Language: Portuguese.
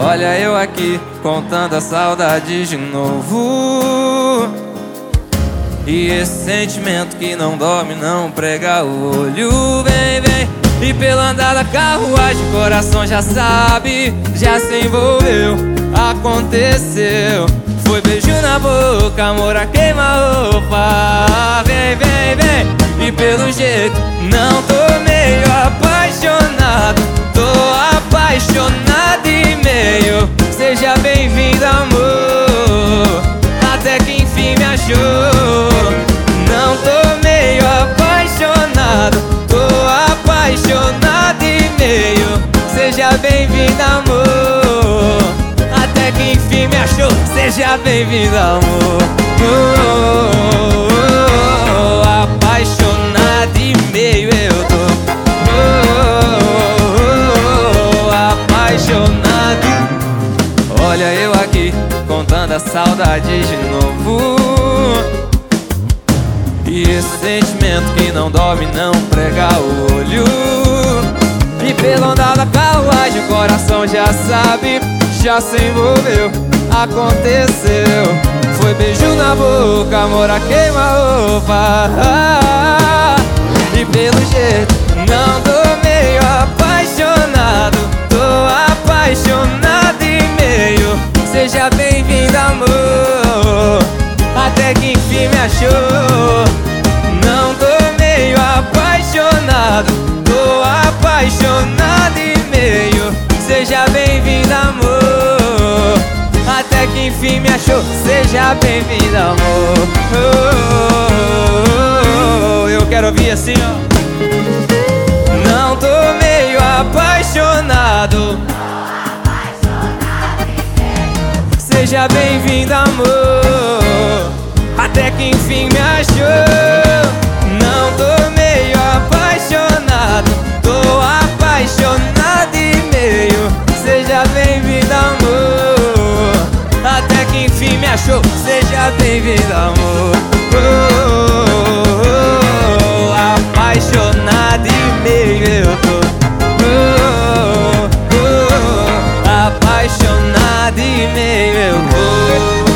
Olha eu aqui contando a saudade de novo. E esse sentimento que não dorme, não prega o olho. Vem, vem, e pelo andar da carruagem o coração já sabe, já se envolveu, aconteceu. Foi beijo na boca, amor a queima-roupa. Vem, vem, vem, e pelo jeito não tô meio apaixonado, tô apaixonado e meio. Seja bem-vindo, amor, até que enfim me achou. Não tô meio apaixonado, tô apaixonado e meio. Seja bem-vindo, amor, até que enfim me achou. Seja bem-vindo, amor. Apaixonado e meio eu tô. Apaixonado. Olha eu aqui contando a saudade de novo. E esse sentimento que não dorme, não prega o olho. E pelo andar da carruagem o coração já sabe, já se envolveu, aconteceu. Foi beijo na boca, amor a queima-roupa. E pelo jeito não tô meio apaixonado, tô apaixonado e meio. Seja bem-vindo, amor, até que enfim me achou. Não tô meio apaixonado, tô apaixonado e meio. Seja bem-vindo, amor, até que enfim me achou. Seja bem-vindo, amor. Eu quero ouvir assim, ó. Não tô meio apaixonado, seja bem-vindo, amor, até que enfim me achou. Não tô meio apaixonado, tô apaixonado e meio. Seja bem-vindo, amor, até que enfim me achou. Seja bem-vindo, amor. Apaixonado e meio eu tô. Apaixonado e meio eu tô.